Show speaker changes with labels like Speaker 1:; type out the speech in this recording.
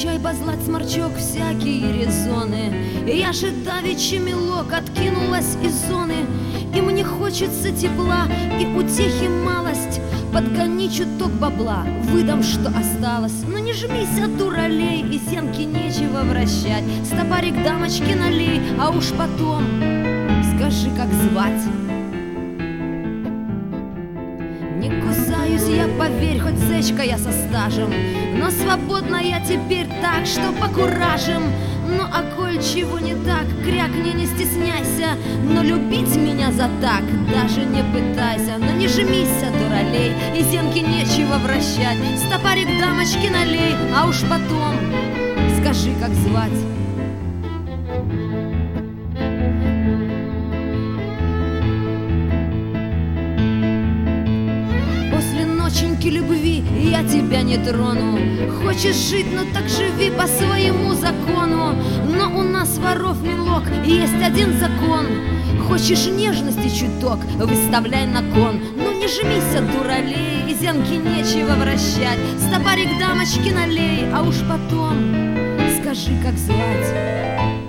Speaker 1: кончай базлать, сморчок, всякие резоны. Я же давеча милок откинулась из зоны, и мне хочется тепла и утехи малость. Подгони чуток бабла, выдам, что осталось. Но не жмись от дуралей, и зенки нечего вращать. Стопарик дамочки налей, а уж потом скажи, как звать. Не кусаюсь я, поверь, хоть зечка я со стажем, но свободна я теперь так, что покуражим. Ну а коль чего не так, крякни, не стесняйся, но любить меня за так даже не пытайся. Но не жмись от дуралей, и зенки нечего вращать. Стопарик дамочки налей, а уж потом скажи, как звать. Ноченьки любви я тебя не трону. Хочешь жить, ну так живи по своему закону. Но у нас, воров, милок, есть один закон. Хочешь нежности чуток, выставляй на кон. Ну не жмись от дуралей, и зенки нечего вращать. Стопарик дамочки налей, а уж потом скажи, как звать.